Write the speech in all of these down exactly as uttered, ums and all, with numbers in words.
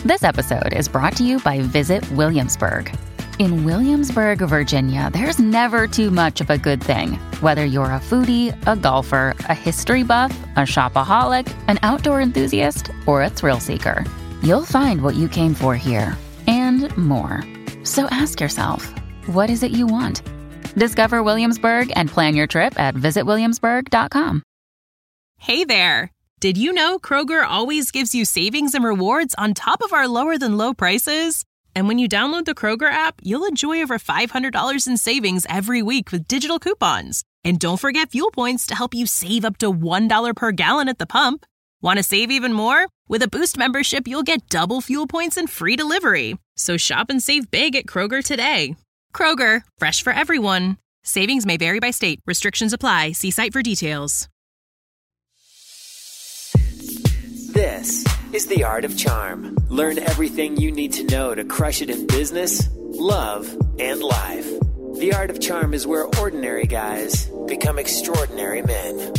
This episode is brought to you by Visit Williamsburg. In Williamsburg, Virginia, there's never too much of a good thing. Whether you're a foodie, a golfer, a history buff, a shopaholic, an outdoor enthusiast, or a thrill seeker, you'll find what you came for here and more. So ask yourself, what is it you want? Discover Williamsburg and plan your trip at visit williamsburg dot com. Hey there! Did you know Kroger always gives you savings and rewards on top of our lower-than-low prices? And when you download the Kroger app, you'll enjoy over five hundred dollars in savings every week with digital coupons. And don't forget fuel points to help you save up to one dollar per gallon at the pump. Want to save even more? With a Boost membership, you'll get double fuel points and free delivery. So shop and save big at Kroger today. Kroger, fresh for everyone. Savings may vary by state. Restrictions apply. See site for details. This is The Art of Charm. Learn everything you need to know to crush it in business, love, and life. The Art of Charm is where ordinary guys become extraordinary men.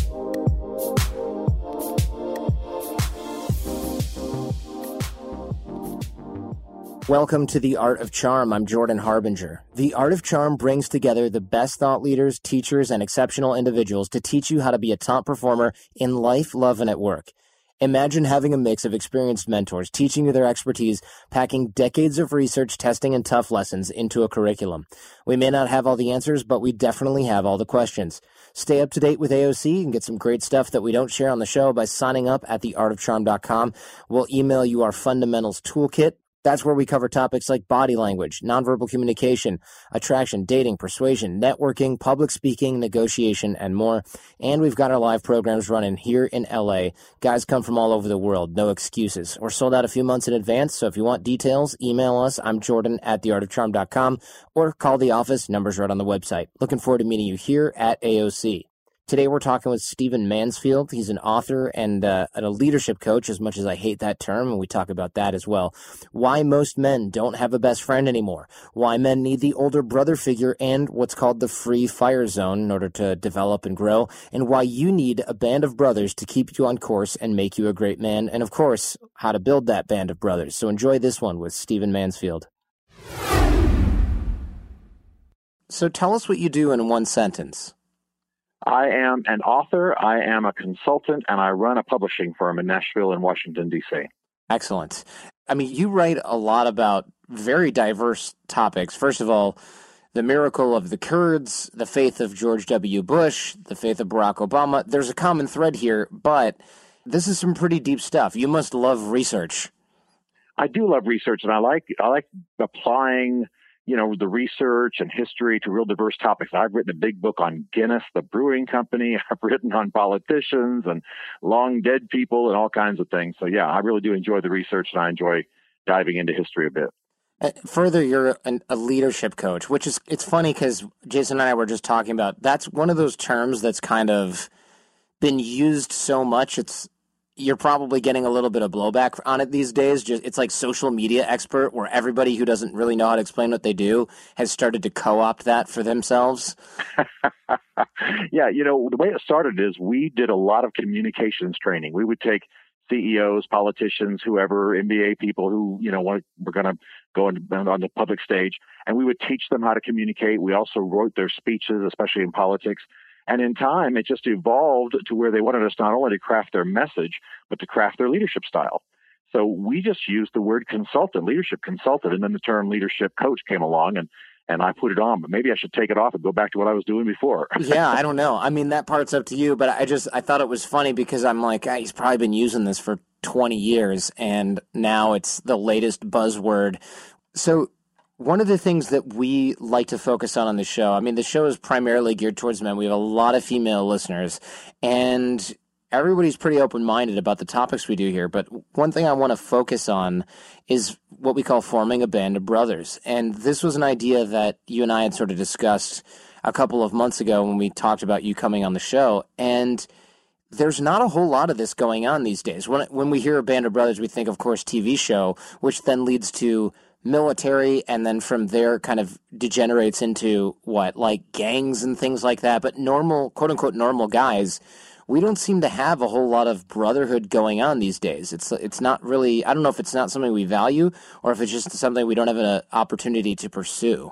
Welcome to The Art of Charm. I'm Jordan Harbinger. The Art of Charm brings together the best thought leaders, teachers, and exceptional individuals to teach you how to be a top performer in life, love, and at work. Imagine having a mix of experienced mentors teaching you their expertise, packing decades of research, testing, and tough lessons into a curriculum. We may not have all the answers, but we definitely have all the questions. Stay up to date with A O C and get some great stuff that we don't share on the show by signing up at the art of charm dot com. We'll email you our fundamentals toolkit. That's where we cover topics like body language, nonverbal communication, attraction, dating, persuasion, networking, public speaking, negotiation, and more. And we've got our live programs running here in L A. Guys come from all over the world, no excuses. We're sold out a few months in advance, so if you want details, email us. I'm Jordan at the art of charm dot com or call the office. Numbers right on the website. Looking forward to meeting you here at A O C. Today we're talking with Stephen Mansfield. He's an author and, uh, and a leadership coach, as much as I hate that term, and we talk about that as well. Why most men don't have a best friend anymore. Why men need the older brother figure and what's called the free fire zone in order to develop and grow. And why you need a band of brothers to keep you on course and make you a great man. And, of course, how to build that band of brothers. So enjoy this one with Stephen Mansfield. So tell us what you do in one sentence. I am an author, I am a consultant, and I run a publishing firm in Nashville and Washington, D C Excellent. I mean, you write a lot about very diverse topics. First of all, the miracle of the Kurds, the faith of George W. Bush, the faith of Barack Obama. There's a common thread here, but this is some pretty deep stuff. You must love research. I do love research, and I like I like applying you know, the research and history to real diverse topics. I've written a big book on Guinness, the brewing company. I've written on politicians and long dead people and all kinds of things. So, yeah, I really do enjoy the research, and I enjoy diving into history a bit. Uh, further, you're an, a leadership coach, which is, it's funny because Jason and I were just talking about, that's one of those terms that's kind of been used so much. It's, you're probably getting a little bit of blowback on it these days. Just it's like social media expert, where everybody who doesn't really know how to explain what they do has started to co-opt that for themselves. Yeah, you know, the way it started is we did a lot of communications training. We would take C E Os, politicians, whoever, M B A people who, you know, want, were going to go on, on the public stage, and we would teach them how to communicate. We also wrote their speeches, especially in politics. And in time, it just evolved to where they wanted us not only to craft their message, but to craft their leadership style. So we just used the word consultant, leadership consultant, and then the term leadership coach came along, and, and I put it on. But maybe I should take it off and go back to what I was doing before. Yeah, I don't know. I mean, that part's up to you, but I just I thought it was funny because I'm like, ah, he's probably been using this for twenty years, and now it's the latest buzzword. So one of the things that we like to focus on on the show, I mean, the show is primarily geared towards men. We have a lot of female listeners, and everybody's pretty open-minded about the topics we do here. But one thing I want to focus on is what we call forming a band of brothers. And this was an idea that you and I had sort of discussed a couple of months ago when we talked about you coming on the show. And there's not a whole lot of this going on these days. When, when we hear a band of brothers, we think, of course, T V show, which then leads to military, and then from there kind of degenerates into what, like gangs and things like that. But normal, quote unquote, normal guys, we don't seem to have a whole lot of brotherhood going on these days. It's it's not really, I don't know if it's not something we value or if it's just something we don't have an opportunity to pursue.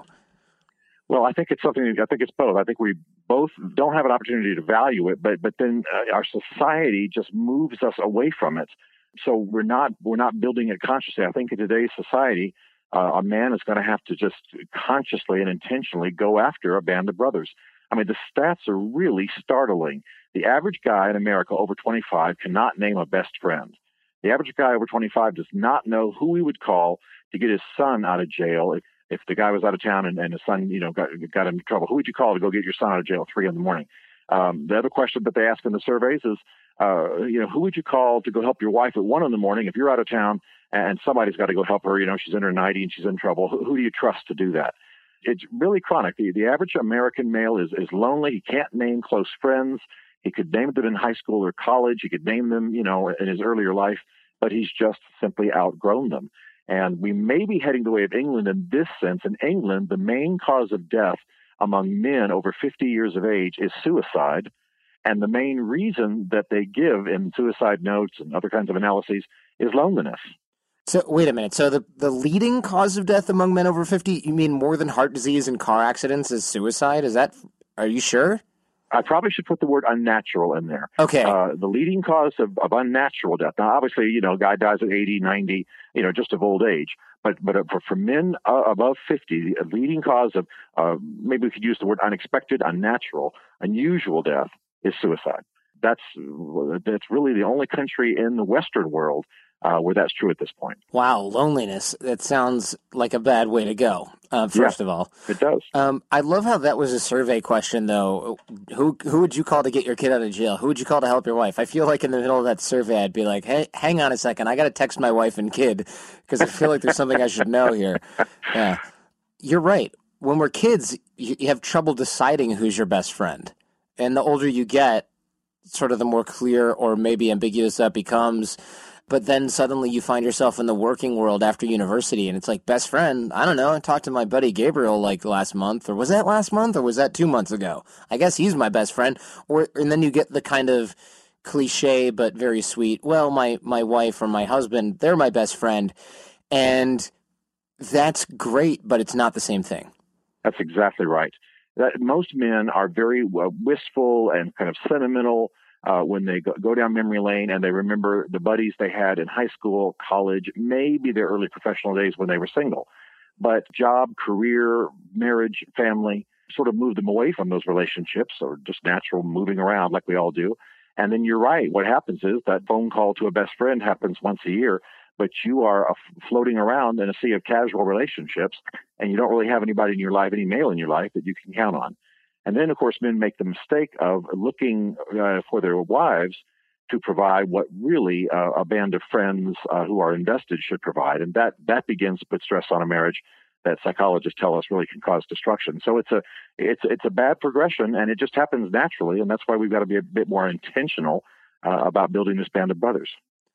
Well, I think it's something, I think it's both. I think we both don't have an opportunity to value it, but but then uh, our society just moves us away from it. So we're not we're not building it consciously. I think in today's society, uh, a man is going to have to just consciously and intentionally go after a band of brothers. I mean, the stats are really startling. The average guy in America over twenty-five cannot name a best friend. The average guy over twenty-five does not know who he would call to get his son out of jail. If, if the guy was out of town and, and his son, you know, got, got into trouble, who would you call to go get your son out of jail at three in the morning? Um, the other question that they ask in the surveys is, uh, you know, who would you call to go help your wife at one in the morning if you're out of town and somebody's got to go help her? You know, she's in her nightie and she's in trouble. Who, who do you trust to do that? It's really chronic. The, the average American male is, is lonely. He can't name close friends. He could name them in high school or college. He could name them, you know, in his earlier life, but he's just simply outgrown them. And we may be heading the way of England in this sense. In England, the main cause of death among men over fifty years of age is suicide. And the main reason that they give in suicide notes and other kinds of analyses is loneliness. So wait a minute. So the, the leading cause of death among men over fifty, you mean more than heart disease and car accidents is suicide? Is that, are you sure? I probably should put the word unnatural in there. Okay. Uh, the leading cause of, of unnatural death. Now, obviously, you know, a guy dies at eighty, ninety, you know, just of old age. But but for, for men uh, above fifty, the leading cause of, uh, maybe we could use the word unexpected, unnatural, unusual death is suicide. That's that's really the only country in the Western world uh, where that's true at this point. Wow, loneliness. That sounds like a bad way to go, uh, first yeah, of all. It does. Um, I love how that was a survey question, though. Who who would you call to get your kid out of jail? Who would you call to help your wife? I feel like in the middle of that survey, I'd be like, hey, hang on a second. I got to text my wife and kid because I feel like there's something I should know here. Yeah, you're right. When we're kids, you, you have trouble deciding who's your best friend. And the older you get, sort of the more clear or maybe ambiguous that becomes. But then suddenly you find yourself in the working world after university, and it's like, best friend, I don't know, I talked to my buddy Gabriel like last month, or was that last month, or was that two months ago? I guess he's my best friend. Or and then you get the kind of cliche but very sweet, well, my, my wife or my husband, they're my best friend. And that's great, but it's not the same thing. That's exactly right. That most men are very uh, wistful and kind of sentimental uh, when they go, go down memory lane and they remember the buddies they had in high school, college, maybe their early professional days when they were single. But job, career, marriage, family sort of move them away from those relationships, or just natural moving around like we all do. And then you're right. What happens is that phone call to a best friend happens once a year, but you are uh, floating around in a sea of casual relationships, and you don't really have anybody in your life, any male in your life that you can count on. And then, of course, men make the mistake of looking uh, for their wives to provide what really uh, a band of friends uh, who are invested should provide. And that, that begins to put stress on a marriage that psychologists tell us really can cause destruction. So it's a, it's, it's a bad progression, and it just happens naturally. And that's why we've got to be a bit more intentional uh, about building this band of brothers.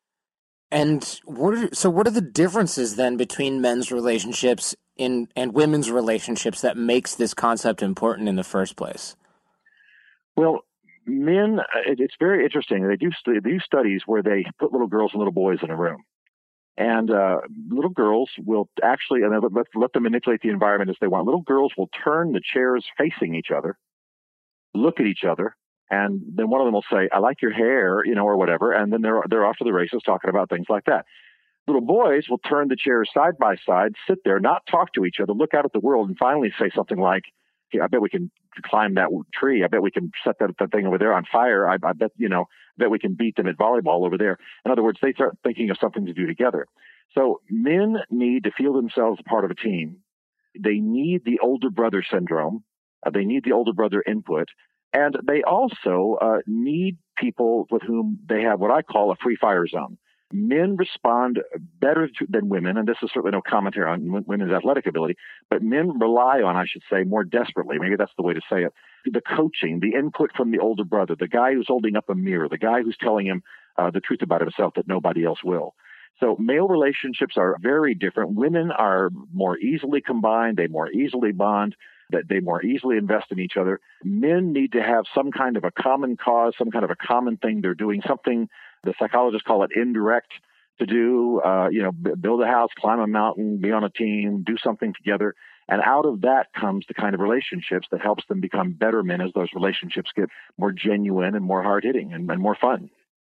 And what are, so what are the differences then between men's relationships in and women's relationships that makes this concept important in the first place? Well, men, it, it's very interesting. They do, st- they do studies where they put little girls and little boys in a room. And uh, little girls will actually, and let, let them manipulate the environment as they want. Little girls will turn the chairs facing each other, look at each other, and then one of them will say, I like your hair, you know, or whatever. And then they're, they're off to the races talking about things like that. Little boys will turn the chairs side by side, sit there, not talk to each other, look out at the world, and finally say something like, hey, I bet we can climb that tree. I bet we can set that, that thing over there on fire. I, I bet, you know, I bet we can beat them at volleyball over there. In other words, they start thinking of something to do together. So men need to feel themselves a part of a team. They need the older brother syndrome. Uh, they need the older brother input. And they also uh, need people with whom they have what I call a free fire zone. Men respond better to, than women, and this is certainly no commentary on w- women's athletic ability, but men rely on, I should say, more desperately, maybe that's the way to say it, the coaching, the input from the older brother, the guy who's holding up a mirror, the guy who's telling him uh, the truth about himself that nobody else will. So male relationships are very different. Women are more easily combined. They more easily bond. that they more easily invest in each other. Men need to have some kind of a common cause, some kind of a common thing they're doing, something the psychologists call it indirect to do, uh, you know, b- build a house, climb a mountain, be on a team, do something together. And out of that comes the kind of relationships that helps them become better men as those relationships get more genuine and more hard-hitting and, and more fun.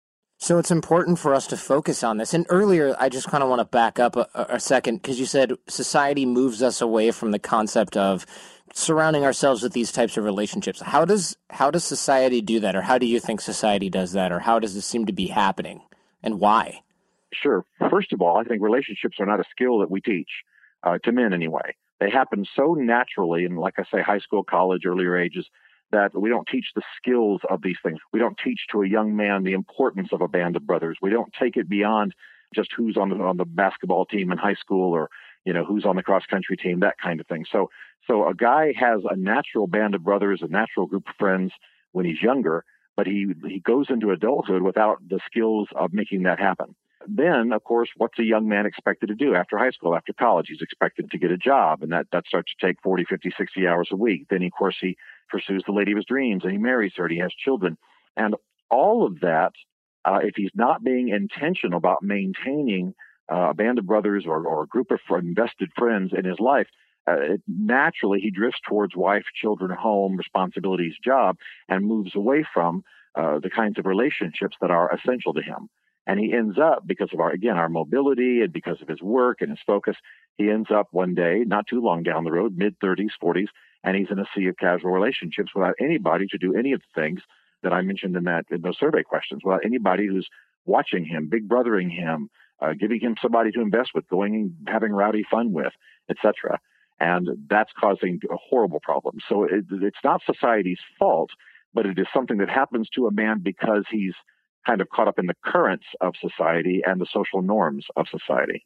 So it's important for us to focus on this. And earlier, I just kind of want to back up a, a second, because you said society moves us away from the concept of surrounding ourselves with these types of relationships. How does how does society do that? Or how do you think society does that? Or how does this seem to be happening? And why? Sure. First of all, I think relationships are not a skill that we teach, uh, to men anyway. They happen so naturally in, like I say, high school, college, earlier ages, that we don't teach the skills of these things. We don't teach to a young man the importance of a band of brothers. We don't take it beyond just who's on the on the basketball team in high school, or, you know, who's on the cross country team, that kind of thing. So, so a guy has a natural band of brothers, a natural group of friends when he's younger, but he he goes into adulthood without the skills of making that happen. Then, of course, what's a young man expected to do after high school, after college? He's expected to get a job, and that, that starts to take forty, fifty, sixty hours a week. Then, of course, he pursues the lady of his dreams, and he marries her, and he has children. And all of that, uh, if he's not being intentional about maintaining uh, a band of brothers or, or a group of invested friends in his life, uh, it, naturally he drifts towards wife, children, home, responsibilities, job, and moves away from uh, the kinds of relationships that are essential to him. And he ends up, because of our, again, our mobility and because of his work and his focus, he ends up one day, not too long down the road, mid-thirties, forties, and he's in a sea of casual relationships without anybody to do any of the things that I mentioned in that in those survey questions, without anybody who's watching him, big brothering him, uh, giving him somebody to invest with, going and having rowdy fun with, et cetera. And that's causing a horrible problem. So it, it's not society's fault, but it is something that happens to a man because he's kind of caught up in the currents of society and the social norms of society.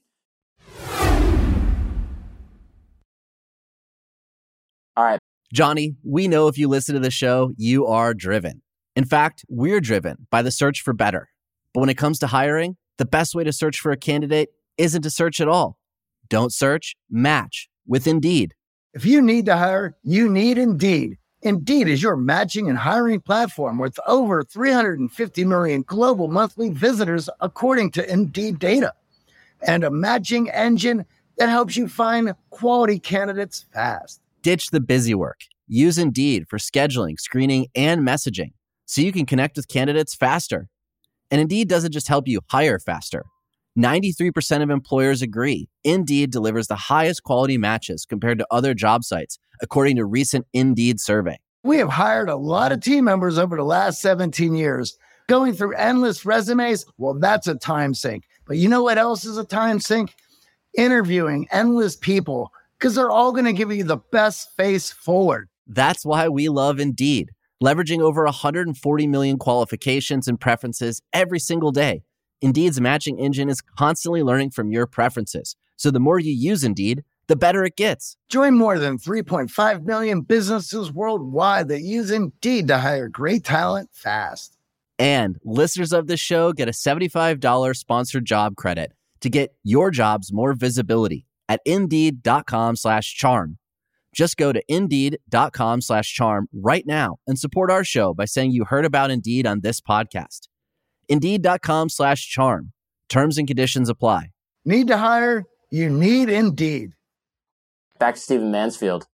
All right. Johnny, we know if you listen to the show, you are driven. In fact, we're driven by the search for better. But when it comes to hiring, the best way to search for a candidate isn't to search at all. Don't search, match with Indeed. If you need to hire, you need Indeed. Indeed is your matching and hiring platform with over three hundred fifty million global monthly visitors, according to Indeed data, and a matching engine that helps you find quality candidates fast. Ditch the busy work. Use Indeed for scheduling, screening, and messaging so you can connect with candidates faster. And Indeed doesn't just help you hire faster. ninety-three percent of employers agree Indeed delivers the highest quality matches compared to other job sites, according to recent Indeed survey. We have hired a lot of team members over the last seventeen years. Going through endless resumes, well, that's a time sink. But you know what else is a time sink? Interviewing endless people, because they're all going to give you the best face forward. That's why we love Indeed, leveraging over one hundred forty million qualifications and preferences every single day. Indeed's matching engine is constantly learning from your preferences. So the more you use Indeed, the better it gets. Join more than three point five million businesses worldwide that use Indeed to hire great talent fast. And listeners of this show get a seventy-five dollars sponsored job credit to get your jobs more visibility at Indeed.com slash charm. Just go to Indeed.com slash charm right now and support our show by saying you heard about Indeed on this podcast. Indeed.com slash charm. Terms and conditions apply. Need to hire? You need Indeed. Back to Stephen Mansfield.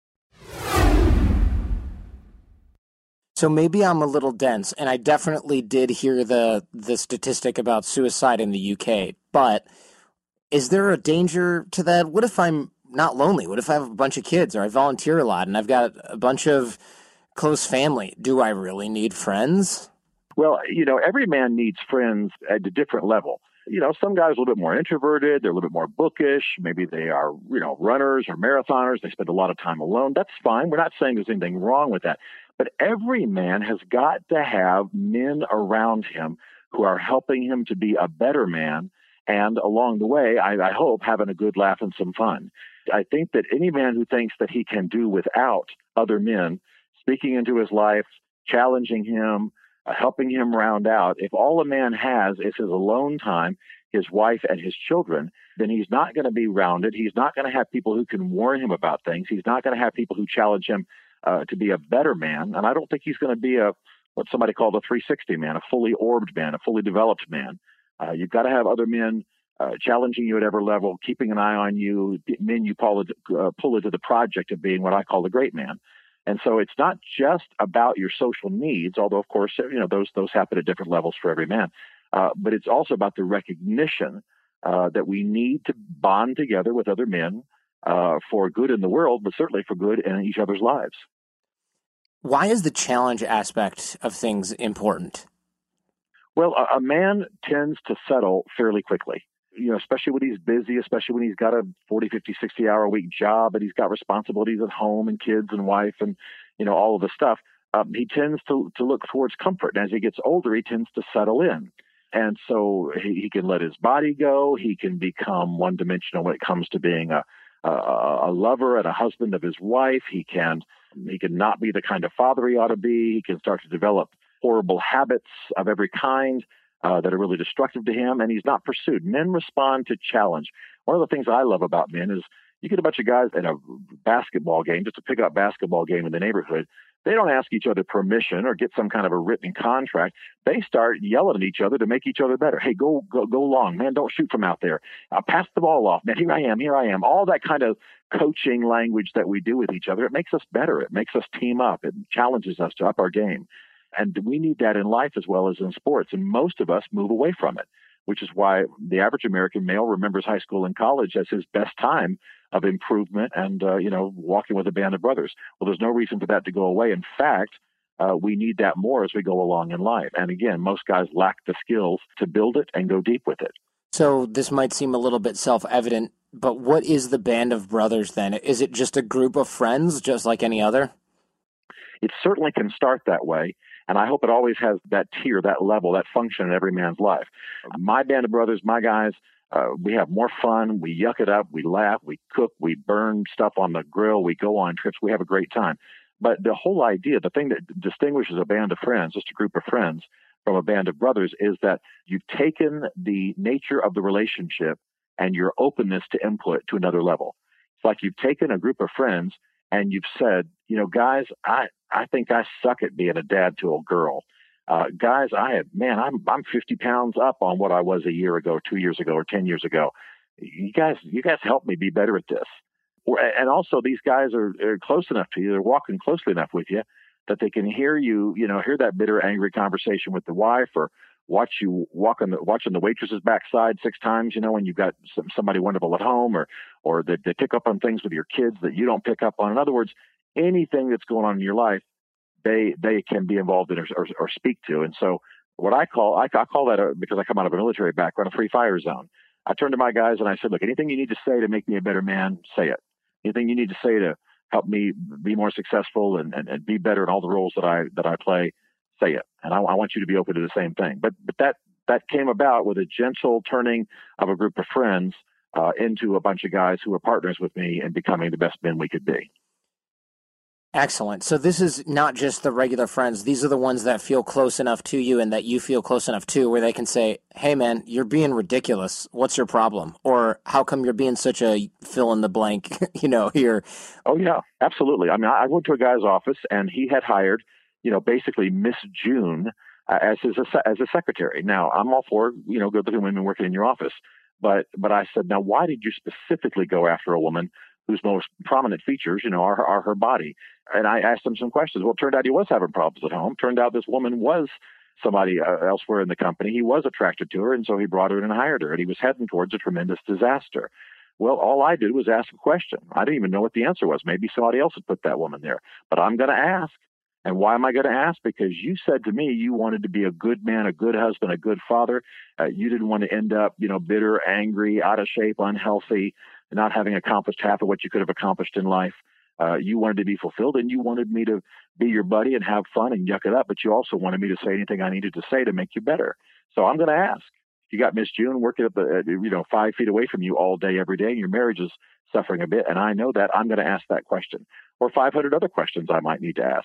So maybe I'm a little dense, and I definitely did hear the the statistic about suicide in the U K, but is there a danger to that? What if I'm not lonely? What if I have a bunch of kids, or I volunteer a lot, and I've got a bunch of close family? Do I really need friends? Well, you know, every man needs friends at a different level. You know, some guys are a little bit more introverted. They're a little bit more bookish. Maybe they are, you know, runners or marathoners. They spend a lot of time alone. That's fine. We're not saying there's anything wrong with that. But every man has got to have men around him who are helping him to be a better man. And along the way, I, I hope, having a good laugh and some fun. I think that any man who thinks that he can do without other men speaking into his life, challenging him, Uh, helping him round out. If all a man has is his alone time, his wife and his children, then he's not going to be rounded. He's not going to have people who can warn him about things. He's not going to have people who challenge him uh, to be a better man. And I don't think he's going to be a what somebody called a three sixty man, a fully orbed man, a fully developed man. Uh, you've got to have other men uh, challenging you at every level, keeping an eye on you, men you pull, uh, pull into the project of being what I call the great man. And so it's not just about your social needs, although, of course, you know, those those happen at different levels for every man. Uh, but it's also about the recognition uh, that we need to bond together with other men uh, for good in the world, but certainly for good in each other's lives. Why is the challenge aspect of things important? Well, a, a man tends to settle fairly quickly, you know, especially when he's busy, especially when he's got a forty, fifty, sixty hour a week job and he's got responsibilities at home and kids and wife and, you know, all of the stuff. Um, he tends to, to look towards comfort. And as he gets older, he tends to settle in. And so he, he can let his body go. He can become one dimensional when it comes to being a, a, a lover and a husband of his wife. He can, he can not be the kind of father he ought to be. He can start to develop horrible habits of every kind uh, that are really destructive to him, and he's not pursued. Men respond to challenge. One of the things I love about men is you get a bunch of guys in a basketball game, just a pickup basketball game in the neighborhood. They don't ask each other permission or get some kind of a written contract. They start yelling at each other to make each other better. Hey, go go go long, man. Don't shoot from out there. Uh, pass the ball off, man. Here I am. Here I am. All that kind of coaching language that we do with each other, it makes us better. It makes us team up. It challenges us to up our game. And we need that in life as well as in sports. And most of us move away from it, which is why the average American male remembers high school and college as his best time of improvement and, uh, you know, walking with a band of brothers. Well, there's no reason for that to go away. In fact, uh, we need that more as we go along in life. And again, most guys lack the skills to build it and go deep with it. So this might seem a little bit self-evident, but what is the band of brothers then? Is it just a group of friends, just like any other? It certainly can start that way. And I hope it always has that tier, that level, that function in every man's life. My band of brothers, my guys, uh, we have more fun. We yuck it up. We laugh. We cook. We burn stuff on the grill. We go on trips. We have a great time. But the whole idea, the thing that distinguishes a band of friends, just a group of friends, from a band of brothers is that you've taken the nature of the relationship and your openness to input to another level. It's like you've taken a group of friends and you've said, you know, guys, I, I think I suck at being a dad to a girl. Uh, guys, I have, man, I'm, I'm fifty pounds up on what I was a year ago, two years ago, or ten years ago. You guys, you guys help me be better at this. Or, and also these guys are, are close enough to you. They're walking closely enough with you that they can hear you, you know, hear that bitter, angry conversation with the wife, or watch you walk on the, watching the waitress's backside six times, you know, when you've got some, somebody wonderful at home, or, or they, they pick up on things with your kids that you don't pick up on. In other words, anything that's going on in your life, they, they can be involved in or, or, or speak to. And so what I call, I, I call that a, because I come out of a military background, a free fire zone. I turned to my guys and I said, look, anything you need to say to make me a better man, say it. Anything you need to say to help me be more successful and, and, and be better in all the roles that I, that I play, say it. And I, I want you to be open to the same thing. But, but that, that came about with a gentle turning of a group of friends uh, into a bunch of guys who were partners with me and becoming the best men we could be. Excellent. So this is not just the regular friends. These are the ones that feel close enough to you and that you feel close enough to, where they can say, hey, man, you're being ridiculous. What's your problem? Or how come you're being such a fill in the blank, you know, here? Oh, yeah, absolutely. I mean, I went to a guy's office and he had hired, you know, basically Miss June uh, as his as a secretary. Now, I'm all for, you know, good looking women working in your office. But but I said, now, why did you specifically go after a woman whose most prominent features, you know, are, are her body? And I asked him some questions. Well, it turned out he was having problems at home. Turned out this woman was somebody uh, elsewhere in the company. He was attracted to her, and so he brought her in and hired her, and he was heading towards a tremendous disaster. Well, all I did was ask a question. I didn't even know what the answer was. Maybe somebody else had put that woman there. But I'm going to ask. And why am I going to ask? Because you said to me you wanted to be a good man, a good husband, a good father. Uh, you didn't want to end up, you know, bitter, angry, out of shape, unhealthy, not having accomplished half of what you could have accomplished in life. Uh, you wanted to be fulfilled, and you wanted me to be your buddy and have fun and yuck it up, but you also wanted me to say anything I needed to say to make you better. So I'm going to ask. You got Miss June working up, the, you know, five feet away from you all day, every day, and your marriage is suffering a bit, and I know that. I'm going to ask that question, or five hundred other questions I might need to ask.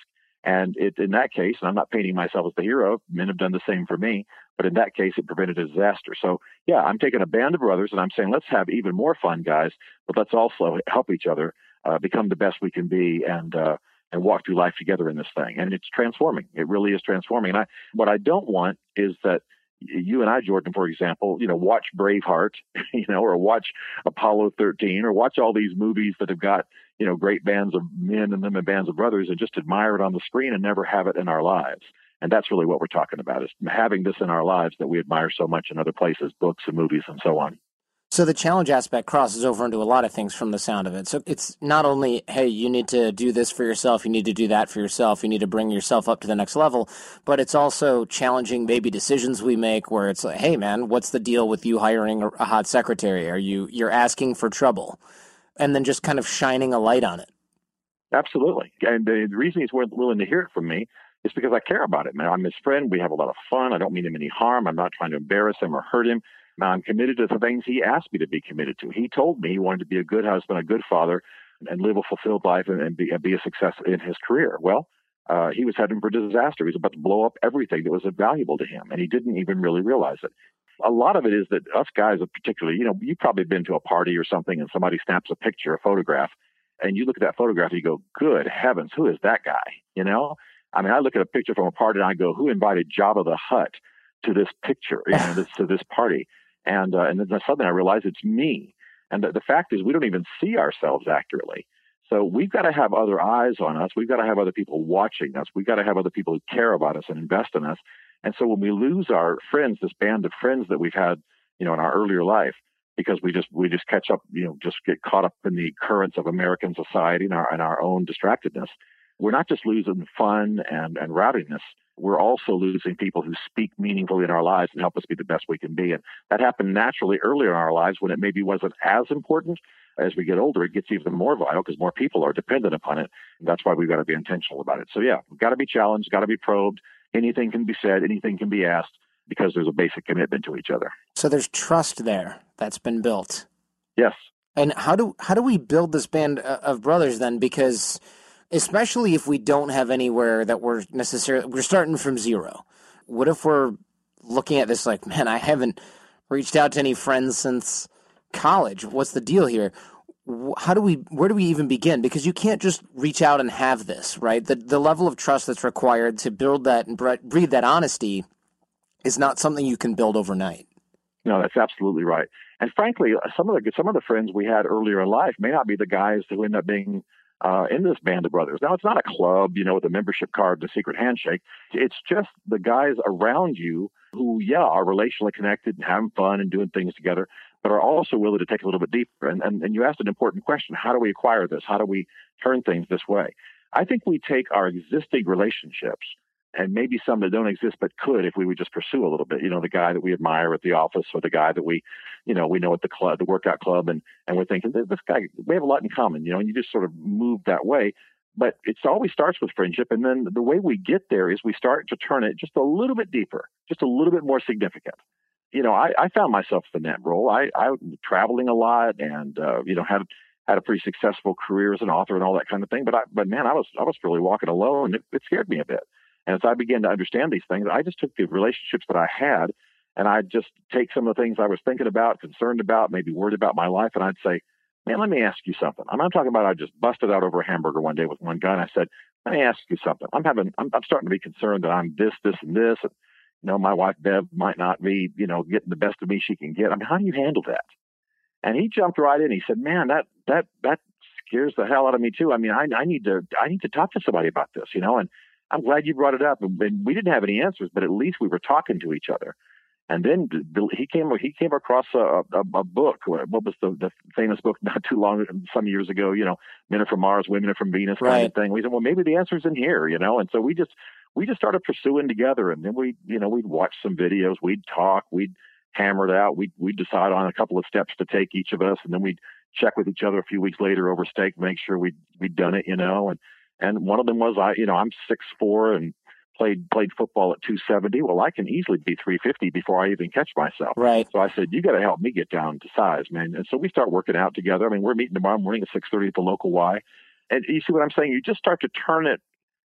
And it, in that case, and I'm not painting myself as the hero, men have done the same for me, but in that case, it prevented a disaster. So yeah, I'm taking a band of brothers and I'm saying, let's have even more fun, guys, but let's also help each other uh, become the best we can be and, uh, and walk through life together in this thing. And it's transforming. It really is transforming. And I, what I don't want is that you and I, Jordan, for example, you know, watch Braveheart, you know, or watch Apollo thirteen, or watch all these movies that have got, you know, great bands of men in them and bands of brothers, and just admire it on the screen and never have it in our lives. And that's really what we're talking about, is having this in our lives that we admire so much in other places, books and movies and so on. So the challenge aspect crosses over into a lot of things from the sound of it. So it's not only, hey, you need to do this for yourself, you need to do that for yourself, you need to bring yourself up to the next level, but it's also challenging maybe decisions we make where it's like, hey, man, what's the deal with you hiring a hot secretary? Are you, you're asking for trouble? And then just kind of shining a light on it. Absolutely. And the reason he's willing to hear it from me is because I care about it, man. I'm his friend. We have a lot of fun. I don't mean him any harm. I'm not trying to embarrass him or hurt him. Now, I'm committed to the things he asked me to be committed to. He told me he wanted to be a good husband, a good father, and live a fulfilled life and, and, be, and be a success in his career. Well, uh, he was heading for disaster. He was about to blow up everything that was valuable to him, and he didn't even really realize it. A lot of it is that us guys, particularly, you know, you've probably been to a party or something, and somebody snaps a picture, a photograph, and you look at that photograph and you go, good heavens, who is that guy? You know? I mean, I look at a picture from a party and I go, who invited Jabba the Hutt to this picture, you know, this, to this party? And uh, and then suddenly I realize it's me. And the, the fact is we don't even see ourselves accurately. So we've got to have other eyes on us. We've got to have other people watching us. We've got to have other people who care about us and invest in us. And so when we lose our friends, this band of friends that we've had, you know, in our earlier life, because we just we just catch up, you know, just get caught up in the currents of American society and our and our own distractedness, we're not just losing fun and, and rowdiness. We're also losing people who speak meaningfully in our lives and help us be the best we can be. And that happened naturally earlier in our lives when it maybe wasn't as important. As we get older, it gets even more vital because more people are dependent upon it. And that's why we've got to be intentional about it. So yeah, we've got to be challenged, got to be probed. Anything can be said, anything can be asked, because there's a basic commitment to each other. So there's trust there that's been built. Yes. And how do how do we build this band of brothers then? Because especially if we don't have anywhere that we're necessarily, we're starting from zero. What if we're looking at this like, man, I haven't reached out to any friends since college. What's the deal here? How do we, where do we even begin? Because you can't just reach out and have this, right? The the level of trust that's required to build that and breathe that honesty is not something you can build overnight. No, that's absolutely right. And frankly, some of the some of the friends we had earlier in life may not be the guys who end up being uh, in this band of brothers. Now, it's not a club, you know, with a membership card and a secret handshake. It's just the guys around you who, yeah, are relationally connected and having fun and doing things together, but are also willing to take a little bit deeper. And, and, and you asked an important question. How do we acquire this? How do we turn things this way? I think we take our existing relationships, and maybe some that don't exist but could if we would just pursue a little bit. You know, the guy that we admire at the office, or the guy that we, you know, we know at the club, the workout club, and, and we're thinking, this guy, we have a lot in common, you know, and you just sort of move that way. But it always starts with friendship, and then the way we get there is we start to turn it just a little bit deeper, just a little bit more significant. You know, I, I found myself in that role. I, I was traveling a lot, and uh, you know, had had a pretty successful career as an author and all that kind of thing. But I, but man, I was I was really walking alone, and it, it scared me a bit. And as I began to understand these things, I just took the relationships that I had, and I'd just take some of the things I was thinking about, concerned about, maybe worried about my life, and I'd say, man, let me ask you something. I'm not talking about I just busted out over a hamburger one day with one guy, and I said, let me ask you something. I'm having, I'm, I'm starting to be concerned that I'm this, this, and this. And, you know, my wife, Bev, might not be, you know, getting the best of me she can get. I mean, how do you handle that? And he jumped right in. He said, man, that, that, that scares the hell out of me too. I mean, I, I need to, I need to talk to somebody about this, you know, and I'm glad you brought it up. And we didn't have any answers, but at least we were talking to each other. And then he came he came across a, a, a book. What was the, the famous book not too long, some years ago, you know, Men Are From Mars, Women Are From Venus kind right. of thing. We said, well, maybe the answer's in here, you know. And so we just we just started pursuing together. And then we, you know, we'd watch some videos, we'd talk, we'd hammer it out. We'd, we'd decide on a couple of steps to take each of us. And then we'd check with each other a few weeks later over steak, make sure we'd, we'd done it, you know. And And one of them was, I, you know, I'm six foot four and played played football at two seventy. Well, I can easily be three fifty before I even catch myself. Right. So I said, you got to help me get down to size, man. And so we start working out together. I mean, we're meeting tomorrow morning at six thirty at the local Y. And you see what I'm saying? You just start to turn it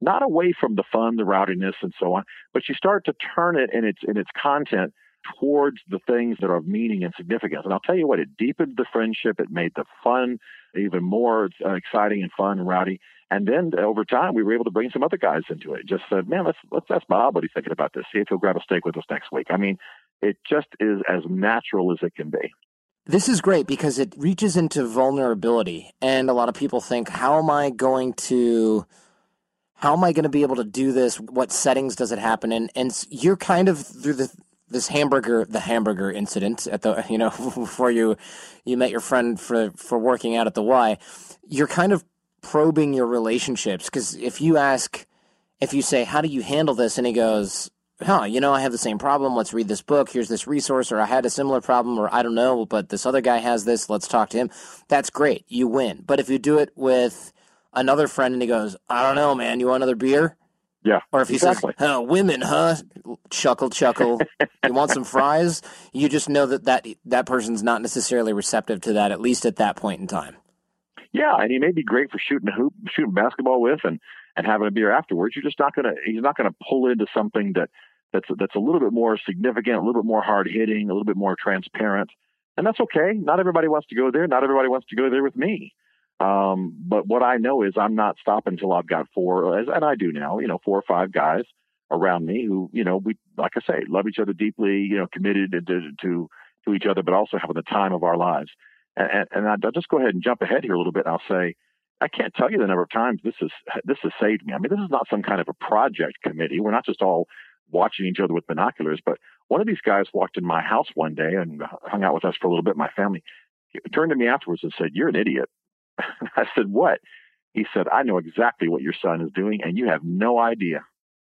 not away from the fun, the rowdiness, and so on, but you start to turn it in its in its content towards the things that are of meaning and significance. And I'll tell you what, it deepened the friendship. It made the fun even more uh, exciting and fun and rowdy. And then over time, we were able to bring some other guys into it. Just said, man, let's let's ask Bob what he's thinking about this. See if he'll grab a steak with us next week. I mean, it just is as natural as it can be. This is great because it reaches into vulnerability. And a lot of people think, how am I going to... How am I going to be able to do this? What settings does it happen in? And you're kind of through the this hamburger, the hamburger incident at the, you know, before you you met your friend for, for working out at the Y, you're kind of probing your relationships. Because if you ask, if you say, how do you handle this? And he goes, huh, you know, I have the same problem. Let's read this book. Here's this resource. Or I had a similar problem. Or I don't know, but this other guy has this. Let's talk to him. That's great. You win. But if you do it with another friend and he goes, I don't know, man, you want another beer? Yeah. Or if he exactly. says, oh, women, huh? Chuckle, chuckle. You want some fries? You just know that, that that person's not necessarily receptive to that, at least at that point in time. Yeah, and he may be great for shooting a hoop, shooting basketball with and, and having a beer afterwards. You're just not gonna he's not gonna pull into something that, that's that's a little bit more significant, a little bit more hard hitting, a little bit more transparent. And that's okay. Not everybody wants to go there. Not everybody wants to go there with me. Um, but what I know is I'm not stopping until I've got four, and I do now, you know, four or five guys around me who, you know, we, like I say, love each other deeply, you know, committed to, to, to each other, but also having the time of our lives. And, and I'll just go ahead and jump ahead here a little bit. And I'll say, I can't tell you the number of times this is, this has saved me. I mean, this is not some kind of a project committee. We're not just all watching each other with binoculars, but one of these guys walked in my house one day and hung out with us for a little bit, my family. He turned to me afterwards and said, you're an idiot. I said, what? He said, I know exactly what your son is doing, and you have no idea.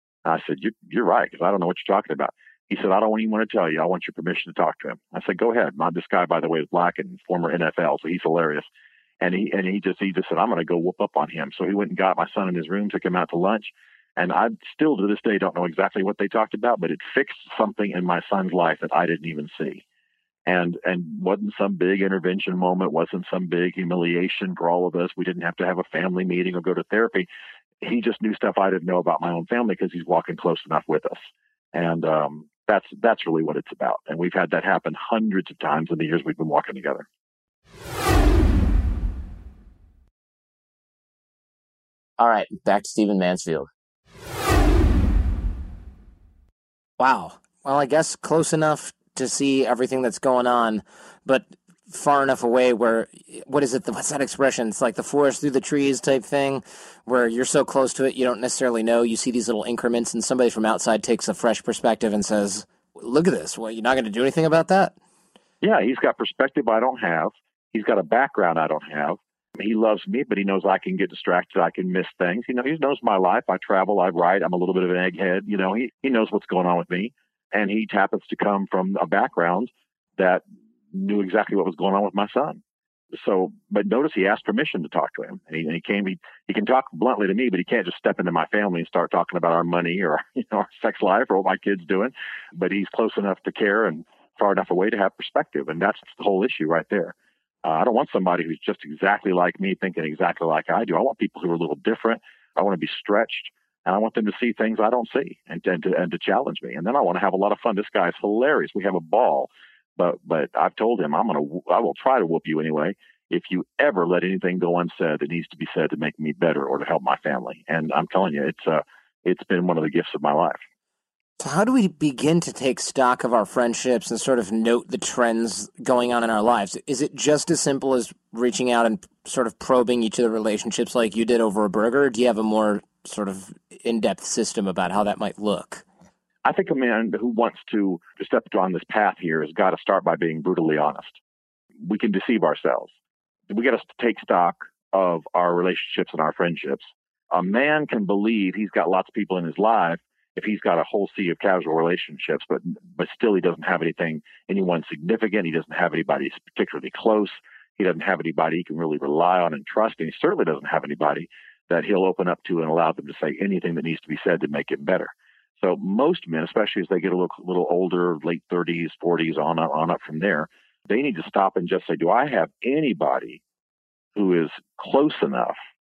I said, you're, you're right, because I don't know what you're talking about. He said, I don't even want to tell you. I want your permission to talk to him. I said, go ahead. My, this guy, by the way, is black and former N F L, so he's hilarious. And he and he just he just said, I'm going to go whoop up on him. So he went and got my son in his room, took him out to lunch. And I still to this day don't know exactly what they talked about, but it fixed something in my son's life that I didn't even see. And and wasn't some big intervention moment, wasn't some big humiliation for all of us. We didn't have to have a family meeting or go to therapy. He just knew stuff I didn't know about my own family because he's walking close enough with us. And um, that's that's really what it's about. And we've had that happen hundreds of times in the years we've been walking together. All right, back to Stephen Mansfield. Wow. Well, I guess close enough to see everything that's going on, but far enough away where, what is it, what's that expression? It's like the forest through the trees type thing, where you're so close to it, you don't necessarily know. You see these little increments, and somebody from outside takes a fresh perspective and says, look at this. Well, you're not going to do anything about that? Yeah, he's got perspective I don't have. He's got a background I don't have. He loves me, but he knows I can get distracted. I can miss things. You know, he knows my life. I travel, I write. I'm a little bit of an egghead. You know, he, he knows what's going on with me. And he happens to come from a background that knew exactly what was going on with my son. So, but notice he asked permission to talk to him. And he, and he came, he, he can talk bluntly to me, but he can't just step into my family and start talking about our money or, you know, our sex life or what my kid's doing. But he's close enough to care and far enough away to have perspective. And that's the whole issue right there. Uh, I don't want somebody who's just exactly like me, thinking exactly like I do. I want people who are a little different. I want to be stretched. And I want them to see things I don't see and, and, to, and to challenge me. And then I want to have a lot of fun. This guy's hilarious. We have a ball. But but I've told him, I'm gonna I will try to whoop you anyway if you ever let anything go unsaid that needs to be said to make me better or to help my family. And I'm telling you, it's uh it's been one of the gifts of my life. So how do we begin to take stock of our friendships and sort of note the trends going on in our lives? Is it just as simple as reaching out and sort of probing each of the relationships like you did over a burger? Or do you have a more sort of in-depth system about how that might look? I think a man who wants to step on this path here has got to start by being brutally honest. We can deceive ourselves. We got to take stock of our relationships and our friendships. A man can believe he's got lots of people in his life if he's got a whole sea of casual relationships, but but still he doesn't have anything, anyone significant. He doesn't have anybody particularly close. He doesn't have anybody he can really rely on and trust. And he certainly doesn't have anybody that he'll open up to and allow them to say anything that needs to be said to make it better. So most men, especially as they get a little, little older, late thirties, forties, on up, on up from there, they need to stop and just say, do I have anybody who is close enough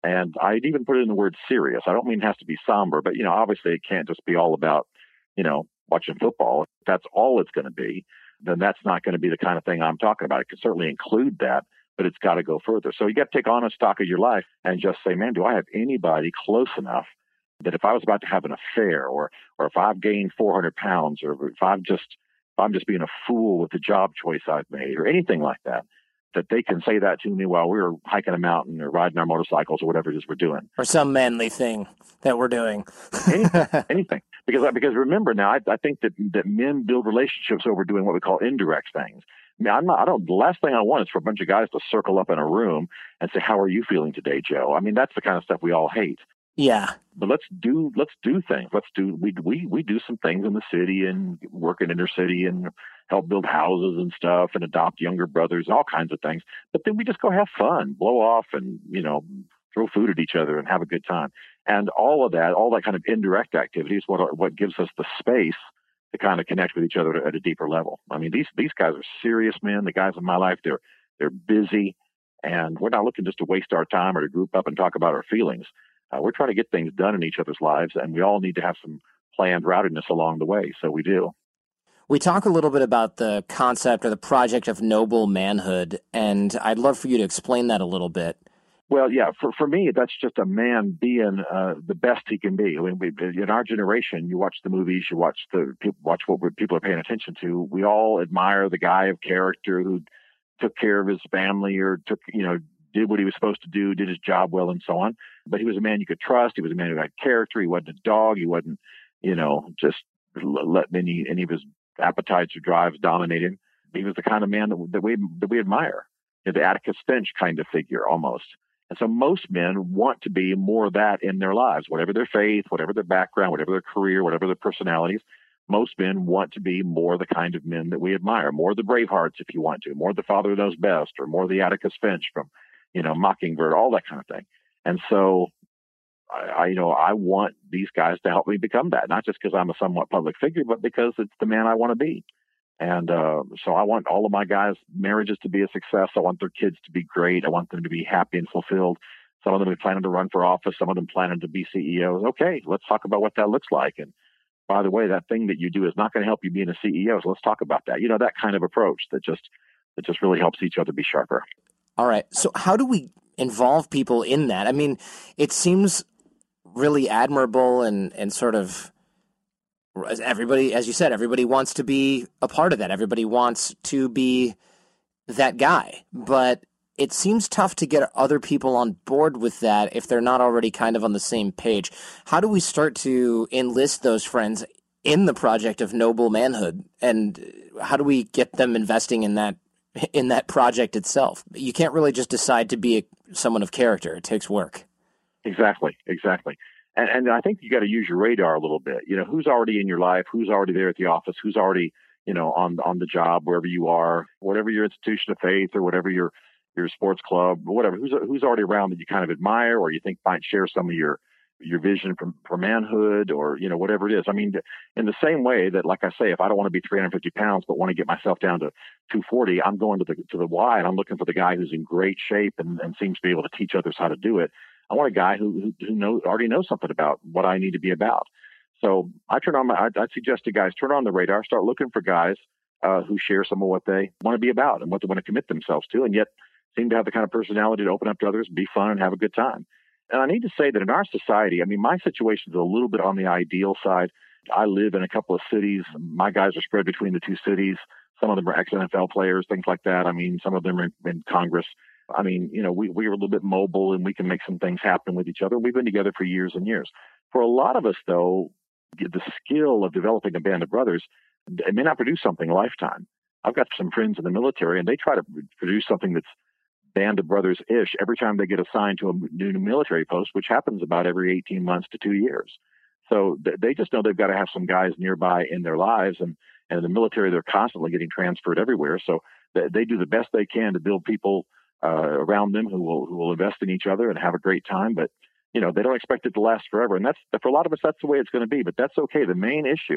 And I'd even put it in the word serious. I don't mean it has to be somber, but, you know, obviously it can't just be all about, you know, watching football. If that's all it's going to be, then that's not going to be the kind of thing I'm talking about. It can certainly include that, but it's got to go further. So you got to take honest stock of your life and just say, man, do I have anybody close enough that if I was about to have an affair, or or if I've gained four hundred pounds, or if I've just if I'm just being a fool with the job choice I've made, or anything like that, that they can say that to me while we were hiking a mountain or riding our motorcycles or whatever it is we're doing. Or some manly thing that we're doing. anything, anything. Because, because remember now, I, I think that, that men build relationships over doing what we call indirect things. I mean, I'm not, I don't, the last thing I want is for a bunch of guys to circle up in a room and say, how are you feeling today, Joe? I mean, that's the kind of stuff we all hate. Yeah. But let's do, let's do things. Let's do, we, we, we do some things in the city and work in inner city and help build houses and stuff and adopt younger brothers, all kinds of things. But then we just go have fun, blow off and, you know, throw food at each other and have a good time. And all of that, all that kind of indirect activity is what, what gives us the space to kind of connect with each other at a deeper level. I mean, these, these guys are serious men. The guys in my life, they're, they're busy, and we're not looking just to waste our time or to group up and talk about our feelings. Uh, we're trying to get things done in each other's lives, and we all need to have some planned routedness along the way. So we do. We talk a little bit about the concept or the project of noble manhood, and I'd love for you to explain that a little bit. Well, yeah, for, for me, that's just a man being uh, the best he can be. I mean, we, in our generation, you watch the movies, you watch the watch what people are paying attention to. We all admire the guy of character who took care of his family or took, you know, did what he was supposed to do, did his job well, and so on. But he was a man you could trust. He was a man who had character. He wasn't a dog. He wasn't, you know, just letting any any of his appetites or drives dominate him. He was the kind of man that, that we that we admire, you know, the Atticus Finch kind of figure almost. And so most men want to be more of that in their lives, whatever their faith, whatever their background, whatever their career, whatever their personalities. Most men want to be more the kind of men that we admire, more the Bravehearts, if you want to, more the Father Knows Best, or more the Atticus Finch from, you know, Mockingbird, all that kind of thing. And so, I, I you know, I want these guys to help me become that, not just because I'm a somewhat public figure, but because it's the man I want to be. And uh, so I want all of my guys' marriages to be a success. I want their kids to be great. I want them to be happy and fulfilled. Some of them are planning to run for office. Some of them planning to be C E Os. Okay, let's talk about what that looks like. And by the way, that thing that you do is not going to help you being a C E O. So let's talk about that. You know, that kind of approach that just that just really helps each other be sharper. All right. So how do we involve people in that? I mean, it seems really admirable and, and sort of everybody, as you said, everybody wants to be a part of that. Everybody wants to be that guy. But it seems tough to get other people on board with that if they're not already kind of on the same page. How do we start to enlist those friends in the project of noble manhood? And how do we get them investing in that in that project itself? You can't really just decide to be a, someone of character. It takes work. Exactly, exactly. And, and I think you got to use your radar a little bit. You know, who's already in your life, who's already there at the office, who's already, you know, on on the job, wherever you are, whatever your institution of faith or whatever your your sports club, whatever, who's who's already around that you kind of admire or you think might share some of your your vision for, for manhood or, you know, whatever it is. I mean, in the same way that, like I say, if I don't want to be three hundred fifty pounds, but want to get myself down to two forty, I'm going to the to the Y and I'm looking for the guy who's in great shape and, and seems to be able to teach others how to do it. I want a guy who who, who knows, already knows something about what I need to be about. So I turn on my, I, I'd suggest to guys, turn on the radar, start looking for guys uh, who share some of what they want to be about and what they want to commit themselves to, and yet seem to have the kind of personality to open up to others, be fun, and have a good time. And I need to say that in our society, I mean, my situation is a little bit on the ideal side. I live in a couple of cities. My guys are spread between the two cities. Some of them are ex-N F L players, things like that. I mean, some of them are in Congress. I mean, you know, we, we are a little bit mobile and we can make some things happen with each other. We've been together for years and years. For a lot of us, though, the skill of developing a band of brothers, it may not produce something a lifetime. I've got some friends in the military and they try to produce something that's band of brothers-ish every time they get assigned to a new military post, which happens about every eighteen months to two years. So th- they just know they've got to have some guys nearby in their lives. And, and in the military, they're constantly getting transferred everywhere. So th- they do the best they can to build people uh, around them who will who will invest in each other and have a great time. But, you know, they don't expect it to last forever. And that's for a lot of us, that's the way it's going to be. But that's okay. The main issue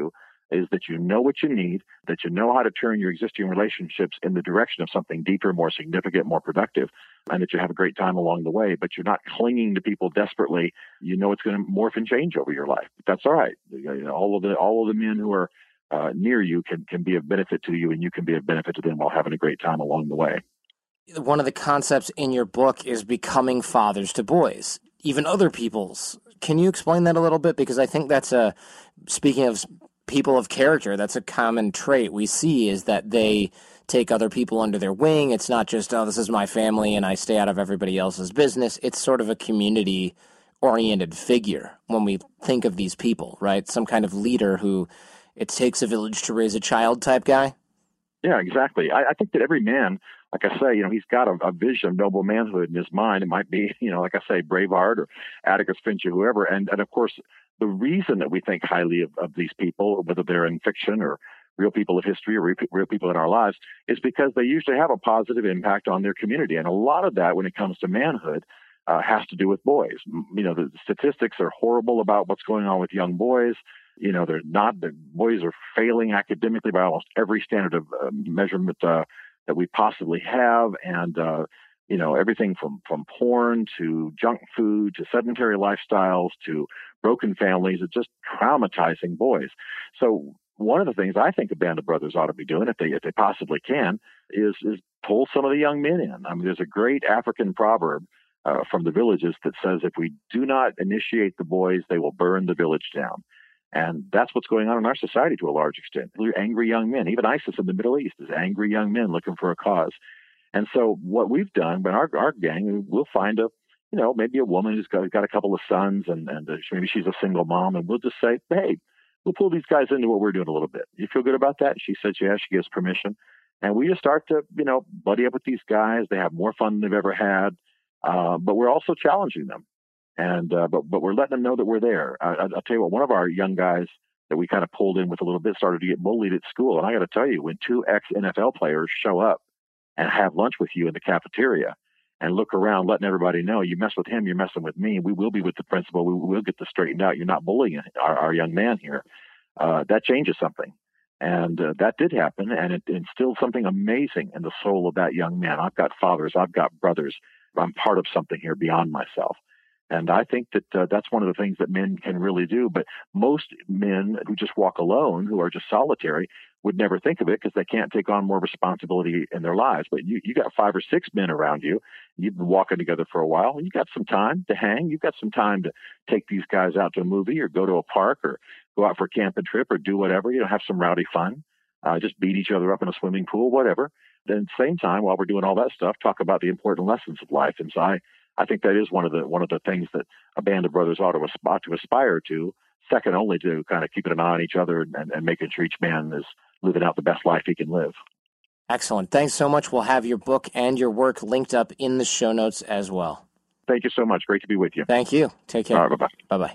is that you know what you need, that you know how to turn your existing relationships in the direction of something deeper, more significant, more productive, and that you have a great time along the way, but you're not clinging to people desperately. You know it's going to morph and change over your life. But that's all right. You know, all of the all of the men who are uh, near you can, can be of benefit to you, and you can be of benefit to them while having a great time along the way. One of the concepts in your book is becoming fathers to boys, even other people's. Can you explain that a little bit? Because I think that's a, speaking of people of character, that's a common trait we see, is that they take other people under their wing. It's not just, oh, this is my family and I stay out of everybody else's business. It's sort of a community-oriented figure when we think of these people, right? Some kind of leader who it takes a village to raise a child type guy. Yeah, exactly. I, I think that every man, like I say, you know, he's got a, a vision of noble manhood in his mind. It might be, you know, like I say, Braveheart or Atticus Finch or whoever. And, and of course, the reason that we think highly of, of these people, whether they're in fiction or real people of history or real, real people in our lives, is because they usually have a positive impact on their community. And a lot of that, when it comes to manhood, uh, has to do with boys. You know, the statistics are horrible about what's going on with young boys. You know, they're not, the boys are failing academically by almost every standard of uh, measurement uh, that we possibly have. And, uh, you know, everything from, from porn to junk food to sedentary lifestyles to broken families. It's just traumatizing boys. So one of the things I think a band of brothers ought to be doing, if they if they possibly can, is is pull some of the young men in. I mean, there's a great African proverb uh, from the villages that says, if we do not initiate the boys, they will burn the village down. And that's what's going on in our society to a large extent. We're angry young men. Even ISIS in the Middle East is angry young men looking for a cause. And so what we've done, but our our gang, we'll find a, you know, maybe a woman who's got, got a couple of sons, and, and maybe she's a single mom, and we'll just say, hey, we'll pull these guys into what we're doing a little bit. You feel good about that? She said, yeah, she gives permission. And we just start to, you know, buddy up with these guys. They have more fun than they've ever had. Uh, but we're also challenging them. And, uh, but, but we're letting them know that we're there. I, I'll tell you what, one of our young guys that we kind of pulled in with a little bit started to get bullied at school. And I got to tell you, when two ex-N F L players show up and have lunch with you in the cafeteria and look around, letting everybody know, you mess with him, you're messing with me. We will be with the principal. We will get this straightened out. You're not bullying our, our young man here. Uh, that changes something. And uh, that did happen. And it instilled something amazing in the soul of that young man. I've got fathers. I've got brothers. I'm part of something here beyond myself. And I think that uh, that's one of the things that men can really do. But most men who just walk alone, who are just solitary, would never think of it because they can't take on more responsibility in their lives. But you, you got five or six men around you. You've been walking together for a while. You got some time to hang. You've got some time to take these guys out to a movie or go to a park or go out for a camping trip or do whatever. You know, have some rowdy fun. Uh, just beat each other up in a swimming pool, whatever. Then at the same time, while we're doing all that stuff, talk about the important lessons of life. And so I, I think that is one of the one of the things that a band of brothers ought to aspire to, aspire to second only to kind of keeping an eye on each other and, and making sure each man is living out the best life he can live. Excellent. Thanks so much. We'll have your book and your work linked up in the show notes as well. Thank you so much. Great to be with you. Thank you. Take care. All right, bye-bye. Bye-bye.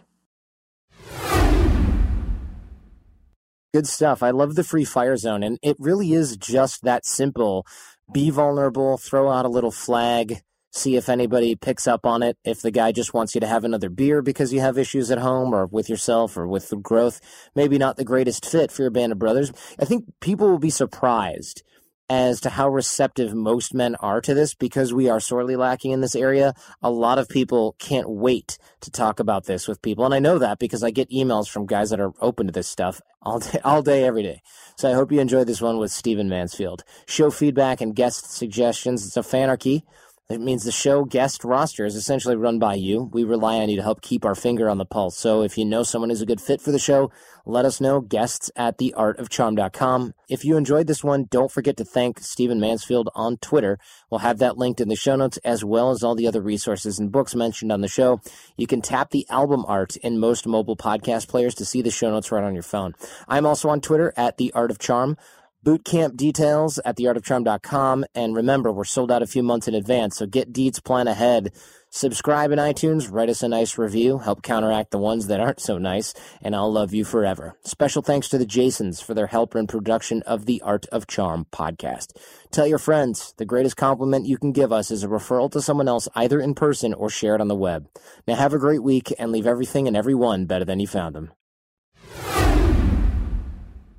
Good stuff. I love the free fire zone, and it really is just that simple. Be vulnerable, throw out a little flag, see if anybody picks up on it. If the guy just wants you to have another beer because you have issues at home or with yourself or with the growth, maybe not the greatest fit for your band of brothers. I think people will be surprised as to how receptive most men are to this because we are sorely lacking in this area. A lot of people can't wait to talk about this with people. And I know that because I get emails from guys that are open to this stuff all day, all day, every day. So I hope you enjoyed this one with Stephen Mansfield. Show feedback and guest suggestions. It's a fanarchy. It means the show guest roster is essentially run by you. We rely on you to help keep our finger on the pulse. So if you know someone who's a good fit for the show, let us know. Guests at the art of charm dot com. If you enjoyed this one, don't forget to thank Stephen Mansfield on Twitter. We'll have that linked in the show notes as well as all the other resources and books mentioned on the show. You can tap the album art in most mobile podcast players to see the show notes right on your phone. I'm also on Twitter at the art of charm. Bootcamp details at the art of charm dot com. And remember, we're sold out a few months in advance, so get deeds, plan ahead. Subscribe in iTunes, write us a nice review, help counteract the ones that aren't so nice, and I'll love you forever. Special thanks to the Jasons for their help in production of the Art of Charm podcast. Tell your friends, the greatest compliment you can give us is a referral to someone else either in person or share it on the web. Now have a great week and leave everything and everyone better than you found them.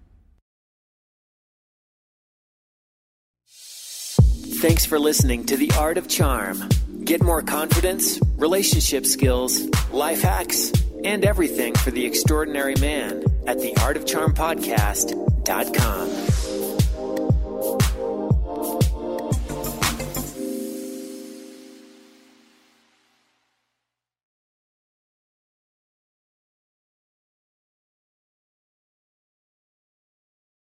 Thanks for listening to The Art of Charm. Get more confidence, relationship skills, life hacks, and everything for the extraordinary man at the art of charm podcast dot com.